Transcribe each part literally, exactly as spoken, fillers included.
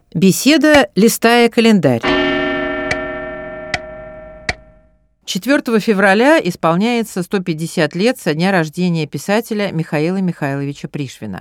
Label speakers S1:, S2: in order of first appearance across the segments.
S1: Беседа, листая календарь. четвёртого февраля исполняется сто пятьдесят лет со дня рождения писателя Михаила Михайловича Пришвина.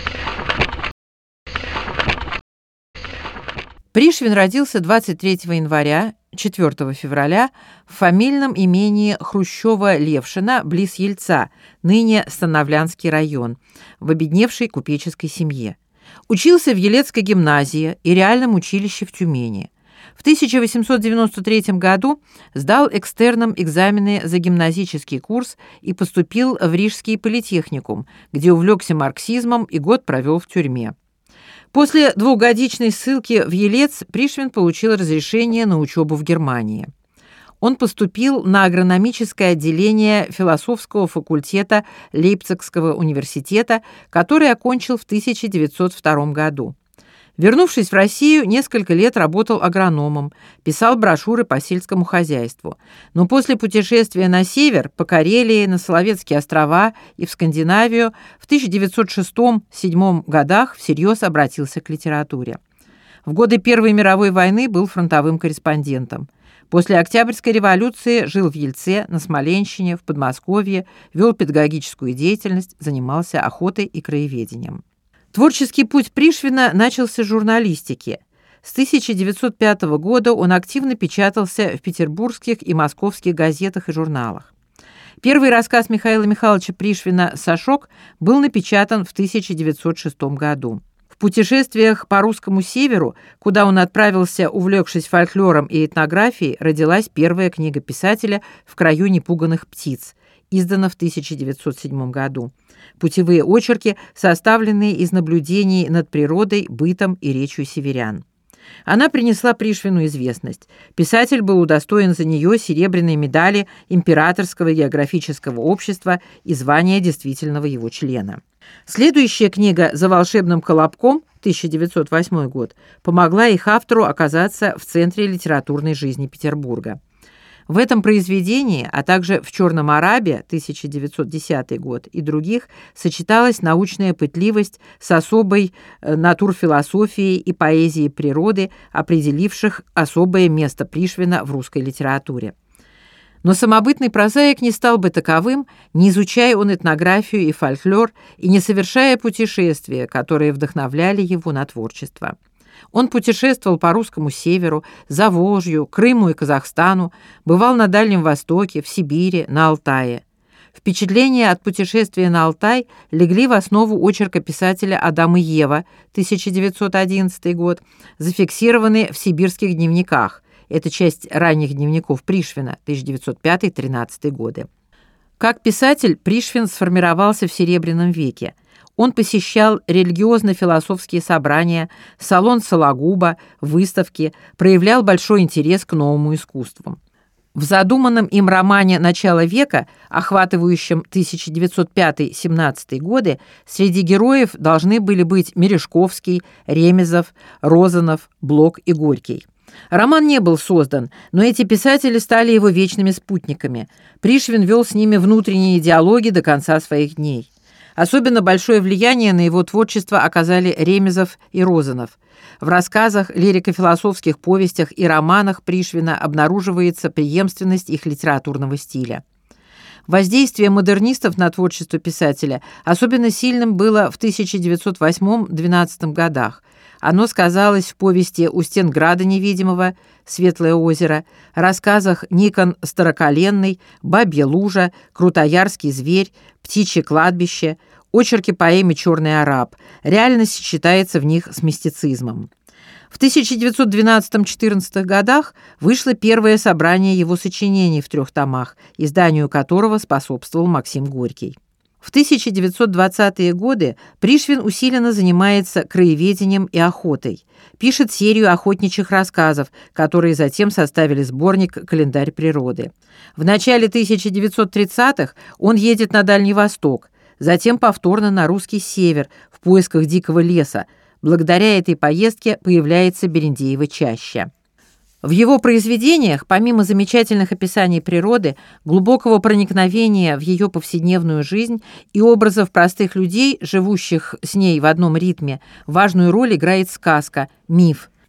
S1: Пришвин родился двадцать третьего января, четвёртого февраля в фамильном имении Хрущёва-Левшина близ Ельца, ныне Становлянский район, в обедневшей купеческой семье. Учился в Елецкой гимназии и реальном училище в Тюмени. В тысяча восемьсот девяносто третьем году сдал экстерном экзамены за гимназический курс и поступил в Рижский политехникум, где увлекся марксизмом и год провел в тюрьме. После двухгодичной ссылки в Елец Пришвин получил разрешение на учебу в Германии. Он поступил на агрономическое отделение философского факультета Лейпцигского университета, который окончил в тысяча девятьсот втором году. Вернувшись в Россию, несколько лет работал агрономом, писал брошюры по сельскому хозяйству. Но после путешествия на север, по Карелии, на Соловецкие острова и в Скандинавию в тысяча девятьсот шестом — седьмом годах всерьез обратился к литературе. В годы Первой мировой войны был фронтовым корреспондентом. После Октябрьской революции жил в Ельце, на Смоленщине, в Подмосковье, вел педагогическую деятельность, занимался охотой и краеведением. Творческий путь Пришвина начался с журналистики. С тысяча девятьсот пятого года он активно печатался в петербургских и московских газетах и журналах. Первый рассказ Михаила Михайловича Пришвина «Сашок» был напечатан в тысяча девятьсот шестом году. В путешествиях по русскому северу, куда он отправился, увлекшись фольклором и этнографией, родилась первая книга писателя «В краю непуганых птиц», издана в тысяча девятьсот седьмом году. Путевые очерки, составленные из наблюдений над природой, бытом и речью северян. Она принесла Пришвину известность. Писатель был удостоен за нее серебряной медали Императорского географического общества и звания действительного его члена. Следующая книга «За волшебным колобком» тысяча девятьсот восьмой год помогла их автору оказаться в центре литературной жизни Петербурга. В этом произведении, а также в «Черном арабе» тысяча девятьсот десятый год и других сочеталась научная пытливость с особой натурфилософией и поэзией природы, определивших особое место Пришвина в русской литературе. Но самобытный прозаик не стал бы таковым, не изучая он этнографию и фольклор и не совершая путешествия, которые вдохновляли его на творчество. Он путешествовал по русскому северу, Заволжью, Крыму и Казахстану, бывал на Дальнем Востоке, в Сибири, на Алтае. Впечатления от путешествия на Алтай легли в основу очерка писателя «Адам и Ева» тысяча девятьсот одиннадцатый год, зафиксированы в сибирских дневниках. Это часть ранних дневников Пришвина, тысяча девятьсот пятый — тринадцатый годы. Как писатель Пришвин сформировался в Серебряном веке. Он посещал религиозно-философские собрания, салон Сологуба, выставки, проявлял большой интерес к новому искусству. В задуманном им романе «Начало века», охватывающем тысяча девятьсот пятый — семнадцатый годы, среди героев должны были быть Мережковский, Ремезов, Розанов, Блок и Горький. Роман не был создан, но эти писатели стали его вечными спутниками. Пришвин вел с ними внутренние диалоги до конца своих дней. Особенно большое влияние на его творчество оказали Ремезов и Розанов. В рассказах, лирико-философских повестях и романах Пришвина обнаруживается преемственность их литературного стиля. Воздействие модернистов на творчество писателя особенно сильным было в тысяча девятьсот восьмом — двенадцатом годах. Оно сказалось в повести «У стен града невидимого», «Светлое озеро», рассказах «Никон Староколенный», «Бабья лужа», «Крутоярский зверь», «Птичье кладбище», очерке поэме «Черный араб». Реальность сочетается в них с мистицизмом. В тысяча девятьсот двенадцатом — четырнадцатых годах вышло первое собрание его сочинений в трех томах, изданию которого способствовал Максим Горький. В тысяча девятьсот двадцатые годы Пришвин усиленно занимается краеведением и охотой. Пишет серию охотничьих рассказов, которые затем составили сборник «Календарь природы». В начале тысяча девятьсот тридцатых он едет на Дальний Восток, затем повторно на русский север в поисках дикого леса. Благодаря этой поездке появляется Берендеева чаща. В его произведениях, помимо замечательных описаний природы, глубокого проникновения в ее повседневную жизнь и образов простых людей, живущих с ней в одном ритме, важную роль играет сказка, миф.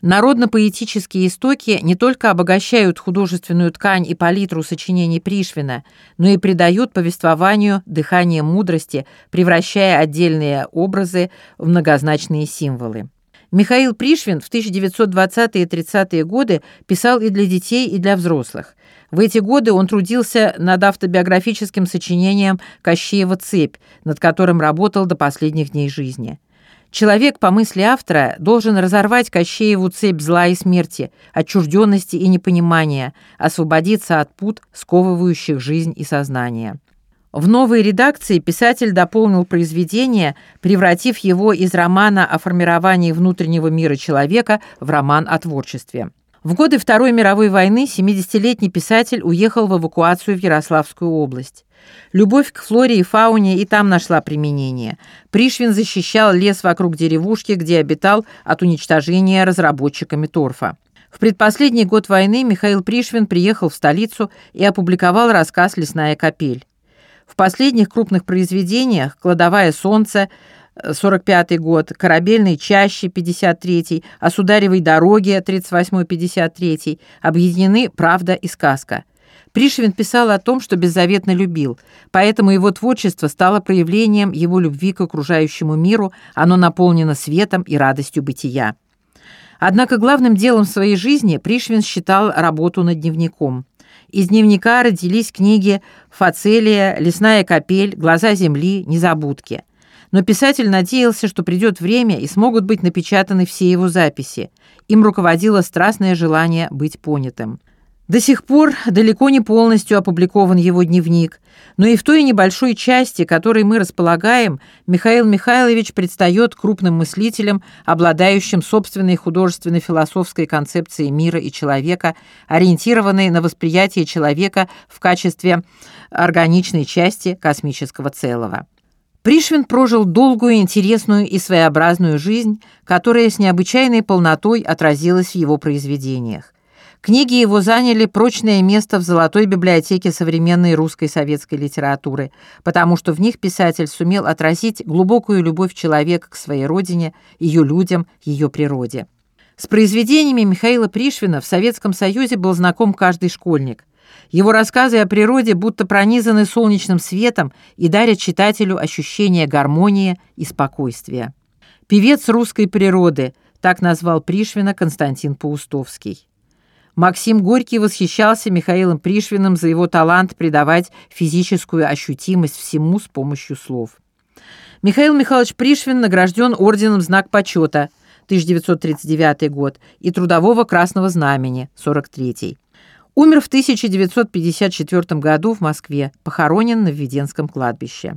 S1: Народно-поэтические истоки не только обогащают художественную ткань и палитру сочинений Пришвина, но и придают повествованию дыхание мудрости, превращая отдельные образы в многозначные символы. Михаил Пришвин в тысяча девятьсот двадцатые и тридцатые годы писал и для детей, и для взрослых. В эти годы он трудился над автобиографическим сочинением «Кощеева цепь», над которым работал до последних дней жизни. Человек, по мысли автора, должен разорвать Кощееву цепь зла и смерти, отчужденности и непонимания, освободиться от пут, сковывающих жизнь и сознание. В новой редакции писатель дополнил произведение, превратив его из романа о формировании внутреннего мира человека в роман о творчестве. В годы Второй мировой войны семидесятилетний писатель уехал в эвакуацию в Ярославскую область. Любовь к флоре и фауне и там нашла применение. Пришвин защищал лес вокруг деревушки, где обитал, от уничтожения разработчиками торфа. В предпоследний год войны Михаил Пришвин приехал в столицу и опубликовал рассказ «Лесная капель». В последних крупных произведениях «Кладовая солнца» сорок пятый год, «Корабельной чаще» пятьдесят третий, «О Сударевой дороге» тридцать восьмой — пятьдесят третий объединены правда и сказка. Пришвин писал о том, что беззаветно любил, поэтому его творчество стало проявлением его любви к окружающему миру, оно наполнено светом и радостью бытия. Однако главным делом в своей жизни Пришвин считал работу над дневником. Из дневника родились книги «Фацелия», «Лесная капель», «Глаза земли», «Незабудки». Но писатель надеялся, что придет время и смогут быть напечатаны все его записи. Им руководило страстное желание быть понятым. До сих пор далеко не полностью опубликован его дневник, но и в той небольшой части, которой мы располагаем, Михаил Михайлович предстает крупным мыслителем, обладающим собственной художественно-философской концепцией мира и человека, ориентированной на восприятие человека в качестве органичной части космического целого. Пришвин прожил долгую, интересную и своеобразную жизнь, которая с необычайной полнотой отразилась в его произведениях. Книги его заняли прочное место в золотой библиотеке современной русской советской литературы, потому что в них писатель сумел отразить глубокую любовь человека к своей родине, ее людям, ее природе. С произведениями Михаила Пришвина в Советском Союзе был знаком каждый школьник. Его рассказы о природе будто пронизаны солнечным светом и дарят читателю ощущение гармонии и спокойствия. «Певец русской природы» — так назвал Пришвина Константин Паустовский. Максим Горький восхищался Михаилом Пришвиным за его талант придавать физическую ощутимость всему с помощью слов. Михаил Михайлович Пришвин награжден орденом «Знак почета» тысяча девятьсот тридцать девятый год и Трудового Красного Знамени сорок третий. Умер в тысяча девятьсот пятьдесят четвёртом году в Москве, похоронен на Введенском кладбище.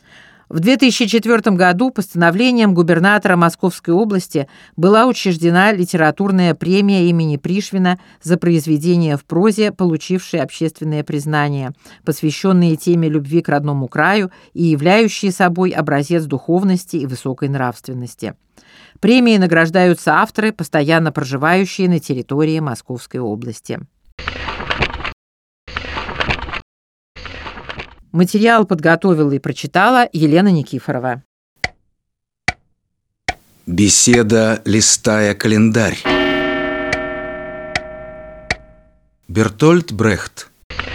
S1: В две тысячи четвёртом году постановлением губернатора Московской области была учреждена литературная премия имени Пришвина за произведения в прозе, получившие общественное признание, посвященные теме любви к родному краю и являющие собой образец духовности и высокой нравственности. Премией награждаются авторы, постоянно проживающие на территории Московской области. Материал подготовила и прочитала Елена Никифорова.
S2: Беседа, листая календарь. Бертольд Брехт.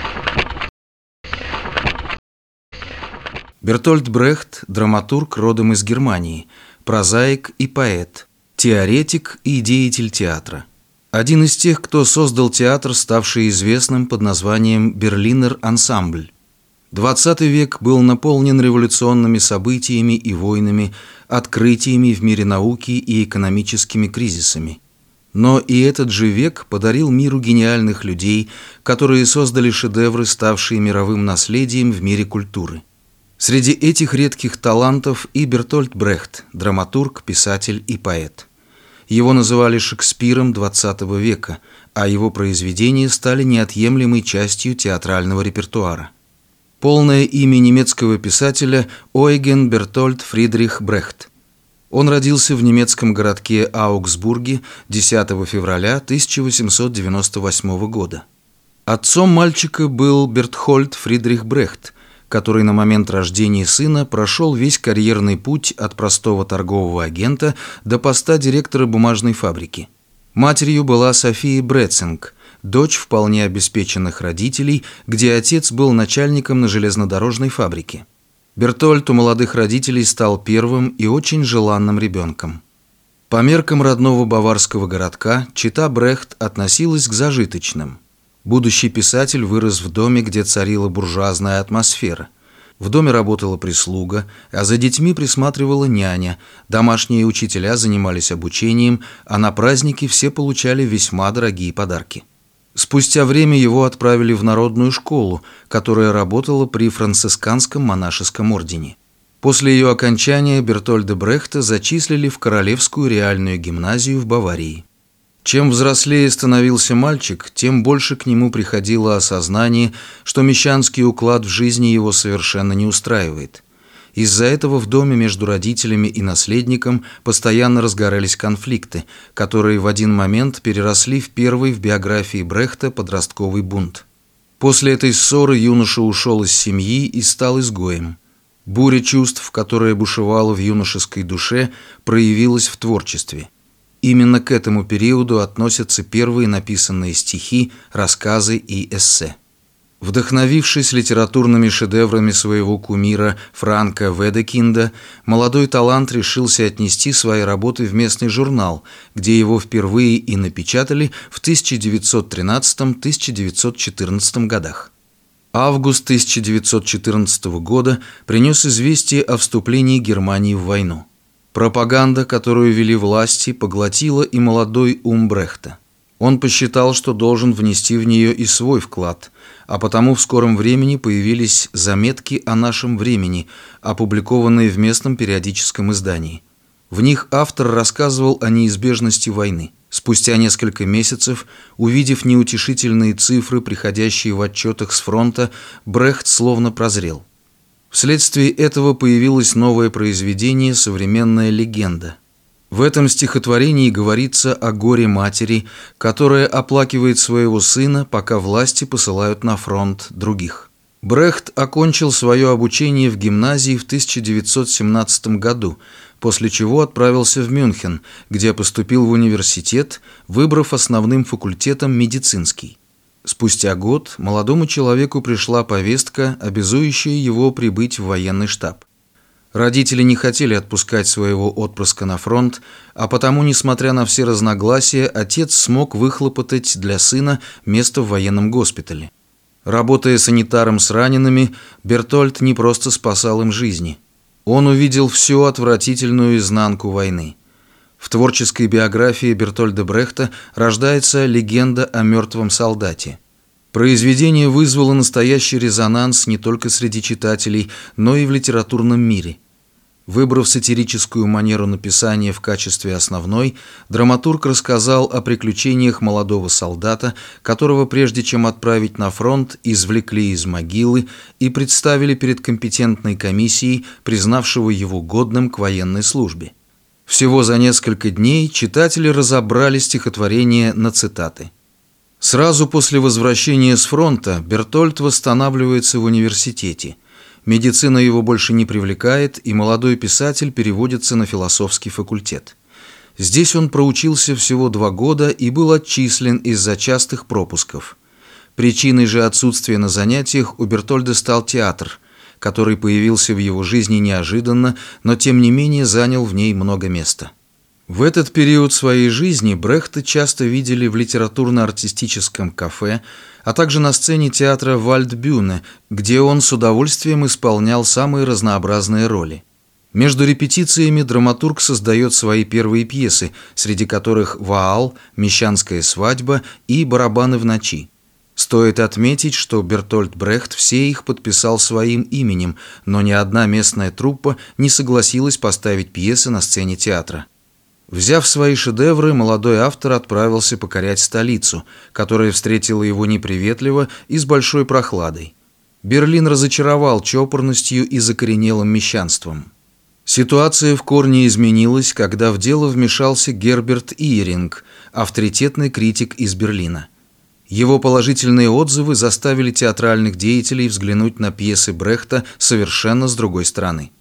S2: Бертольд Брехт – драматург родом из Германии, прозаик и поэт, теоретик и деятель театра. Один из тех, кто создал театр, ставший известным под названием «Берлинер ансамбль». двадцатый век был наполнен революционными событиями и войнами, открытиями в мире науки и экономическими кризисами. Но и этот же век подарил миру гениальных людей, которые создали шедевры, ставшие мировым наследием в мире культуры. Среди этих редких талантов и Бертольд Брехт, драматург, писатель и поэт. Его называли Шекспиром двадцатого века, а его произведения стали неотъемлемой частью театрального репертуара. Полное имя немецкого писателя Ойген Бертольд Фридрих Брехт. Он родился в немецком городке Аугсбурге десятого февраля тысяча восемьсот девяносто восьмого года. Отцом мальчика был Бертхольд Фридрих Брехт, который на момент рождения сына прошел весь карьерный путь от простого торгового агента до поста директора бумажной фабрики. Матерью была София Брецинг, дочь вполне обеспеченных родителей, где отец был начальником на железнодорожной фабрике. Бертольд у молодых родителей стал первым и очень желанным ребенком. По меркам родного баварского городка чета Брехт относилась к зажиточным. Будущий писатель вырос в доме, где царила буржуазная атмосфера. В доме работала прислуга, а за детьми присматривала няня, домашние учителя занимались обучением, а на праздники все получали весьма дорогие подарки. Спустя время его отправили в народную школу, которая работала при францисканском монашеском ордене. После ее окончания Бертольда Брехта зачислили в Королевскую реальную гимназию в Баварии. Чем взрослее становился мальчик, тем больше к нему приходило осознание, что мещанский уклад в жизни его совершенно не устраивает. Из-за этого в доме между родителями и наследником постоянно разгорались конфликты, которые в один момент переросли в первый в биографии Брехта подростковый бунт. После этой ссоры юноша ушел из семьи и стал изгоем. Буря чувств, которая бушевала в юношеской душе, проявилась в творчестве. Именно к этому периоду относятся первые написанные стихи, рассказы и эссе. Вдохновившись литературными шедеврами своего кумира Франка Ведекинда, молодой талант решился отнести свои работы в местный журнал, где его впервые и напечатали в тысяча девятьсот тринадцатом — тысяча девятьсот четырнадцатом годах. Август тысяча девятьсот четырнадцатого года принес известие о вступлении Германии в войну. Пропаганда, которую вели власти, поглотила и молодой ум Брехта. Он посчитал, что должен внести в нее и свой вклад, а потому в скором времени появились заметки о нашем времени, опубликованные в местном периодическом издании. В них автор рассказывал о неизбежности войны. Спустя несколько месяцев, увидев неутешительные цифры, приходящие в отчетах с фронта, Брехт словно прозрел. Вследствие этого появилось новое произведение «Современная легенда». В этом стихотворении говорится о горе матери, которая оплакивает своего сына, пока власти посылают на фронт других. Брехт окончил свое обучение в гимназии в тысяча девятьсот семнадцатом году, после чего отправился в Мюнхен, где поступил в университет, выбрав основным факультетом медицинский. Спустя год молодому человеку пришла повестка, обязующая его прибыть в военный штаб. Родители не хотели отпускать своего отпрыска на фронт, а потому, несмотря на все разногласия, отец смог выхлопотать для сына место в военном госпитале. Работая санитаром с ранеными, Бертольд не просто спасал им жизни. Он увидел всю отвратительную изнанку войны. В творческой биографии Бертольда Брехта рождается легенда о мертвом солдате. Произведение вызвало настоящий резонанс не только среди читателей, но и в литературном мире. Выбрав сатирическую манеру написания в качестве основной, драматург рассказал о приключениях молодого солдата, которого, прежде чем отправить на фронт, извлекли из могилы и представили перед компетентной комиссией, признавшего его годным к военной службе. Всего за несколько дней читатели разобрали стихотворение на цитаты. Сразу после возвращения с фронта Бертольд восстанавливается в университете. Медицина его больше не привлекает, и молодой писатель переводится на философский факультет. Здесь он проучился всего два года и был отчислен из-за частых пропусков. Причиной же отсутствия на занятиях у Бертольда стал театр, который появился в его жизни неожиданно, но тем не менее занял в ней много места. В этот период своей жизни Брехта часто видели в литературно-артистическом кафе, а также на сцене театра Вальдбюhne, где он с удовольствием исполнял самые разнообразные роли. Между репетициями драматург создает свои первые пьесы, среди которых «Ваал», «Мещанская свадьба» и «Барабаны в ночи». Стоит отметить, что Бертольд Брехт все их подписал своим именем, но ни одна местная труппа не согласилась поставить пьесы на сцене театра. Взяв свои шедевры, молодой автор отправился покорять столицу, которая встретила его неприветливо и с большой прохладой. Берлин разочаровал чопорностью и закоренелым мещанством. Ситуация в корне изменилась, когда в дело вмешался Герберт Иеринг, авторитетный критик из Берлина. Его положительные отзывы заставили театральных деятелей взглянуть на пьесы Брехта совершенно с другой стороны.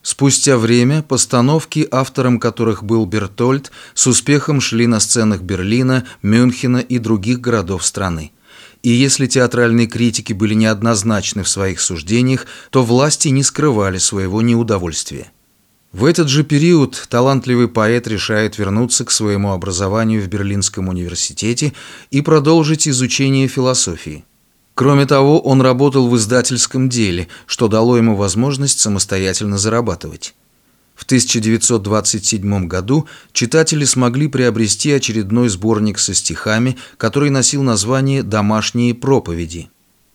S2: Спустя время постановки, автором которых был Бертольд, с успехом шли на сценах Берлина, Мюнхена и других городов страны. И если театральные критики были неоднозначны в своих суждениях, то власти не скрывали своего неудовольствия. В этот же период талантливый поэт решает вернуться к своему образованию в Берлинском университете и продолжить изучение философии. Кроме того, он работал в издательском деле, что дало ему возможность самостоятельно зарабатывать. В тысяча девятьсот двадцать седьмом году читатели смогли приобрести очередной сборник со стихами, который носил название «Домашние проповеди».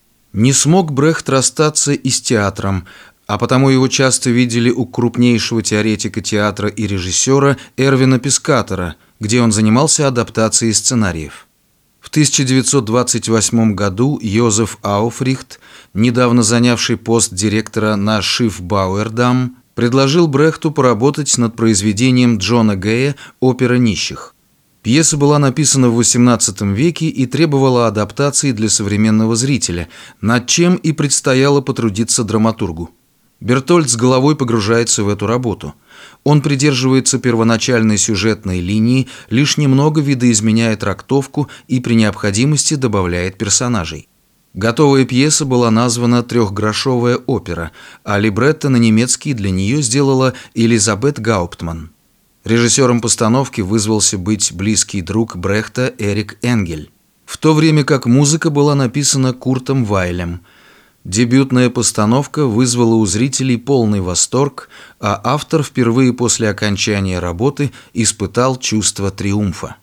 S2: Не смог Брехт расстаться и с театром, а потому его часто видели у крупнейшего теоретика театра и режиссера Эрвина Пискатора, где он занимался адаптацией сценариев. В тысяча девятьсот двадцать восьмом году Йозеф Ауфрихт, недавно занявший пост директора на Шифбауэрдам, предложил Брехту поработать над произведением Джона Гэя «Опера нищих». Пьеса была написана в восемнадцатом веке и требовала адаптации для современного зрителя, над чем и предстояло потрудиться драматургу. Бертольд с головой погружается в эту работу. Он придерживается первоначальной сюжетной линии, лишь немного видоизменяя трактовку и при необходимости добавляет персонажей. Готовая пьеса была названа «Трехгрошовая опера», а либретто на немецкий для нее сделала Элизабет Гауптман. Режиссером постановки вызвался быть близкий друг Брехта Эрик Энгель, в то время как музыка была написана Куртом Вайлем. Дебютная постановка вызвала у зрителей полный восторг, а автор впервые после окончания работы испытал чувство триумфа.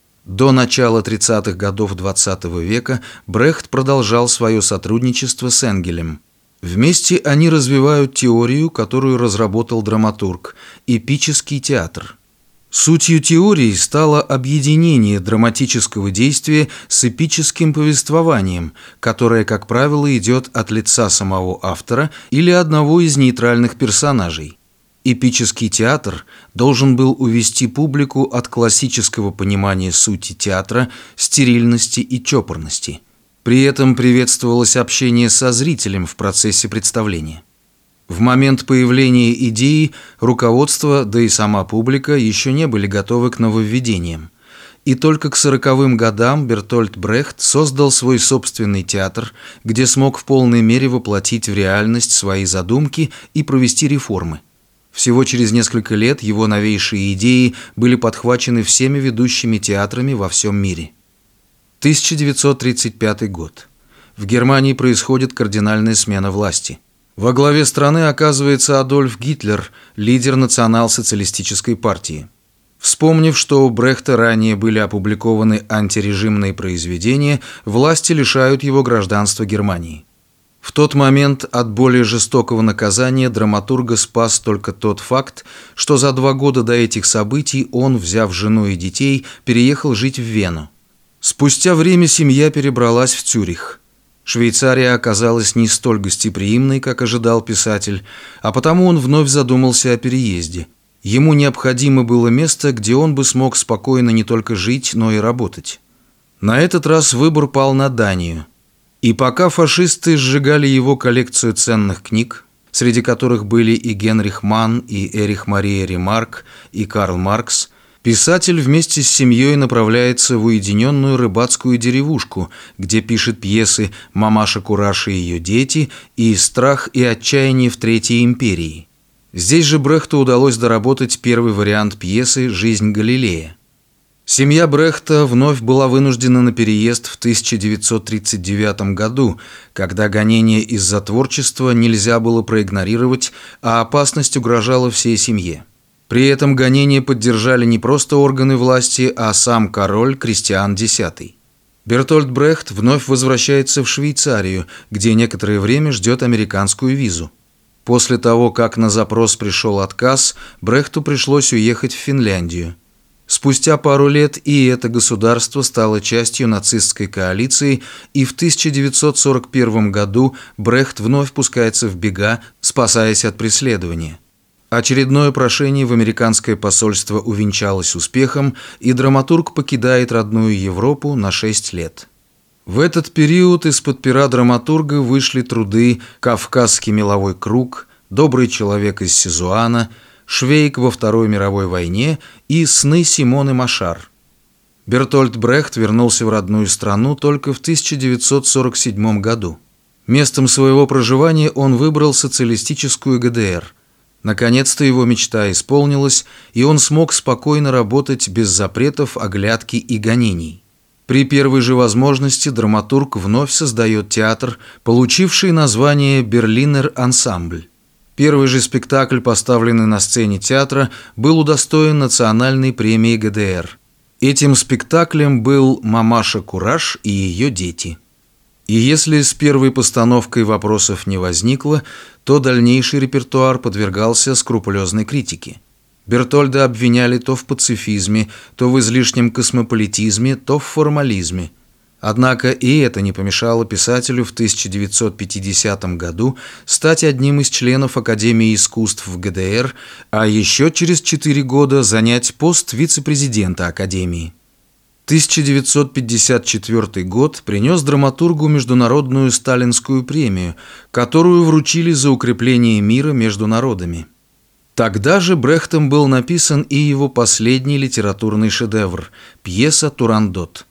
S2: До начала тридцатых годов двадцатого века Брехт продолжал свое сотрудничество с Энгелем. Вместе они развивают теорию, которую разработал драматург – эпический театр. Сутью теории стало объединение драматического действия с эпическим повествованием, которое, как правило, идет от лица самого автора или одного из нейтральных персонажей. Эпический театр должен был увести публику от классического понимания сути театра, стерильности и чопорности. При этом приветствовалось общение со зрителем в процессе представления. В момент появления идеи руководство, да и сама публика еще не были готовы к нововведениям. И только к сороковым годам Бертольд Брехт создал свой собственный театр, где смог в полной мере воплотить в реальность свои задумки и провести реформы. Всего через несколько лет его новейшие идеи были подхвачены всеми ведущими театрами во всем мире. тысяча девятьсот тридцать пятый год. В Германии происходит кардинальная смена власти. Во главе страны оказывается Адольф Гитлер, лидер национал-социалистической партии. Вспомнив, что у Брехта ранее были опубликованы антирежимные произведения, власти лишают его гражданства Германии. В тот момент от более жестокого наказания драматурга спас только тот факт, что за два года до этих событий он, взяв жену и детей, переехал жить в Вену. Спустя время семья перебралась в Цюрих. Швейцария оказалась не столь гостеприимной, как ожидал писатель, а потому он вновь задумался о переезде. Ему необходимо было место, где он бы смог спокойно не только жить, но и работать. На этот раз выбор пал на Данию. И пока фашисты сжигали его коллекцию ценных книг, среди которых были и Генрих Манн, и Эрих Мария Ремарк, и Карл Маркс, писатель вместе с семьей направляется в уединенную рыбацкую деревушку, где пишет пьесы «Мамаша Кураж и ее дети» и «Страх и отчаяние в Третьей империи». Здесь же Брехту удалось доработать первый вариант пьесы «Жизнь Галилея». Семья Брехта вновь была вынуждена на переезд в тысяча девятьсот тридцать девятом году, когда гонения из-за творчества нельзя было проигнорировать, а опасность угрожала всей семье. При этом гонения поддержали не просто органы власти, а сам король Кристиан X. Бертольд Брехт вновь возвращается в Швейцарию, где некоторое время ждет американскую визу. После того, как на запрос пришел отказ, Брехту пришлось уехать в Финляндию. Спустя пару лет и это государство стало частью нацистской коалиции, и в тысяча девятьсот сорок первом году Брехт вновь пускается в бега, спасаясь от преследования. Очередное прошение в американское посольство увенчалось успехом, и драматург покидает родную Европу на шесть лет. В этот период из-под пера драматурга вышли труды «Кавказский меловой круг», «Добрый человек из Сизуана», «Швейк во Второй мировой войне» и «Сны Симоны Машар». Бертольд Брехт вернулся в родную страну только в тысяча девятьсот сорок седьмом году. Местом своего проживания он выбрал социалистическую ГДР. Наконец-то его мечта исполнилась, и он смог спокойно работать без запретов, оглядки и гонений. При первой же возможности драматург вновь создает театр, получивший название «Берлинер Ансамбль». Первый же спектакль, поставленный на сцене театра, был удостоен национальной премии ГДР. Этим спектаклем был «Мамаша Кураж и ее дети». И если с первой постановкой вопросов не возникло, то дальнейший репертуар подвергался скрупулезной критике. Бертольда обвиняли то в пацифизме, то в излишнем космополитизме, то в формализме. Однако и это не помешало писателю в тысяча девятьсот пятидесятом году стать одним из членов Академии искусств в ГДР, а еще через четыре года занять пост вице-президента Академии. тысяча девятьсот пятьдесят четвёртый год принес драматургу Международную Сталинскую премию, которую вручили за укрепление мира между народами. Тогда же Брехтом был написан и его последний литературный шедевр – пьеса «Турандот».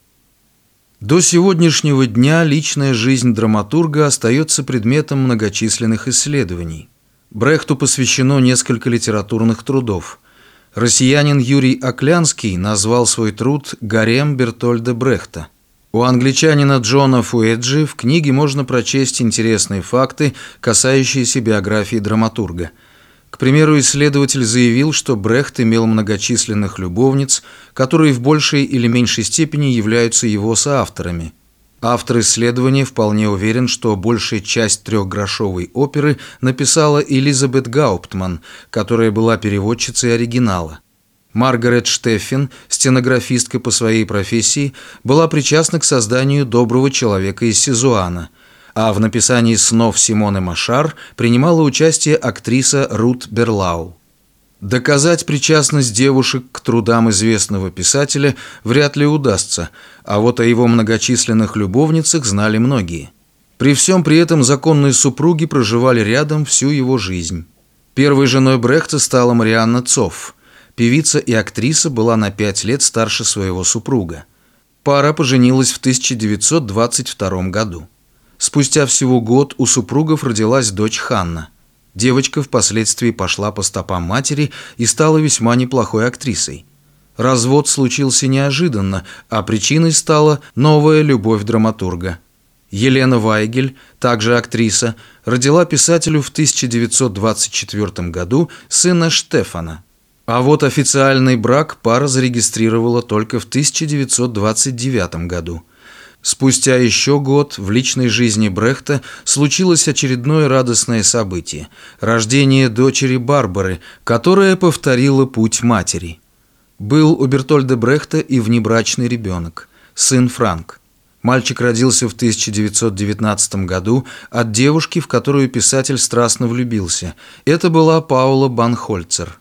S2: До сегодняшнего дня личная жизнь драматурга остается предметом многочисленных исследований. Брехту посвящено несколько литературных трудов. Россиянин Юрий Оклянский назвал свой труд «Гарем Бертольда Брехта». У англичанина Джона Фуэджи в книге можно прочесть интересные факты, касающиеся биографии драматурга. К примеру, исследователь заявил, что Брехт имел многочисленных любовниц, которые в большей или меньшей степени являются его соавторами. Автор исследования вполне уверен, что большая часть трехгрошовой оперы написала Элизабет Гауптман, которая была переводчицей оригинала. Маргарет Штеффин, стенографистка по своей профессии, была причастна к созданию «Доброго человека из Сизуана», а в написании «Снов Симоны Машар» принимала участие актриса Рут Берлау. Доказать причастность девушек к трудам известного писателя вряд ли удастся, а вот о его многочисленных любовницах знали многие. При всем при этом законные супруги проживали рядом всю его жизнь. Первой женой Брехта стала Марианна Цофф. Певица и актриса была на пять лет старше своего супруга. Пара поженилась в тысяча девятьсот двадцать втором году. Спустя всего год у супругов родилась дочь Ханна. Девочка впоследствии пошла по стопам матери и стала весьма неплохой актрисой. Развод случился неожиданно, а причиной стала новая любовь драматурга. Елена Вайгель, также актриса, родила писателю в тысяча девятьсот двадцать четвёртом году сына Штефана. А вот официальный брак пара зарегистрировала только в тысяча девятьсот двадцать девятом году. Спустя еще год в личной жизни Брехта случилось очередное радостное событие – рождение дочери Барбары, которая повторила путь матери. Был у Бертольда Брехта и внебрачный ребенок – сын Франк. Мальчик родился в тысяча девятьсот девятнадцатом году от девушки, в которую писатель страстно влюбился. Это была Паула Банхольцер.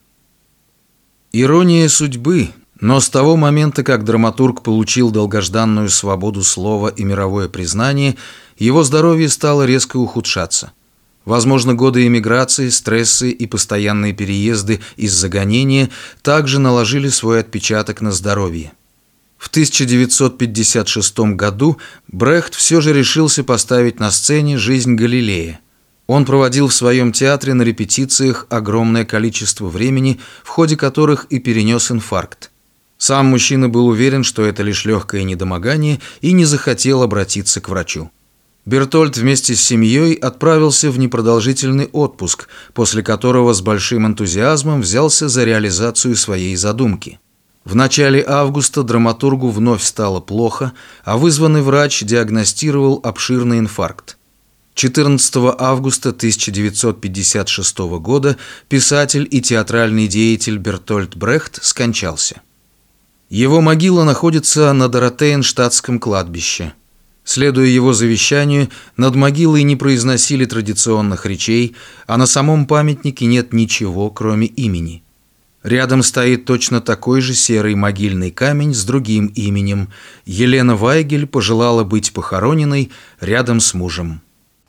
S2: Ирония судьбы. Но с того момента, как драматург получил долгожданную свободу слова и мировое признание, его здоровье стало резко ухудшаться. Возможно, годы эмиграции, стрессы и постоянные переезды из-за гонения также наложили свой отпечаток на здоровье. В тысяча девятьсот пятьдесят шестом году Брехт все же решился поставить на сцене «Жизнь Галилея». Он проводил в своем театре на репетициях огромное количество времени, в ходе которых и перенес инфаркт. Сам мужчина был уверен, что это лишь легкое недомогание, и не захотел обратиться к врачу. Бертольд вместе с семьей отправился в непродолжительный отпуск, после которого с большим энтузиазмом взялся за реализацию своей задумки. В начале августа драматургу вновь стало плохо, а вызванный врач диагностировал обширный инфаркт. четырнадцатого августа тысяча девятьсот пятьдесят шестого года писатель и театральный деятель Бертольд Брехт скончался. Его могила находится на Доротеенштадтском кладбище. Следуя его завещанию, над могилой не произносили традиционных речей, а на самом памятнике нет ничего, кроме имени. Рядом стоит точно такой же серый могильный камень с другим именем. Елена Вайгель пожелала быть похороненной рядом с мужем.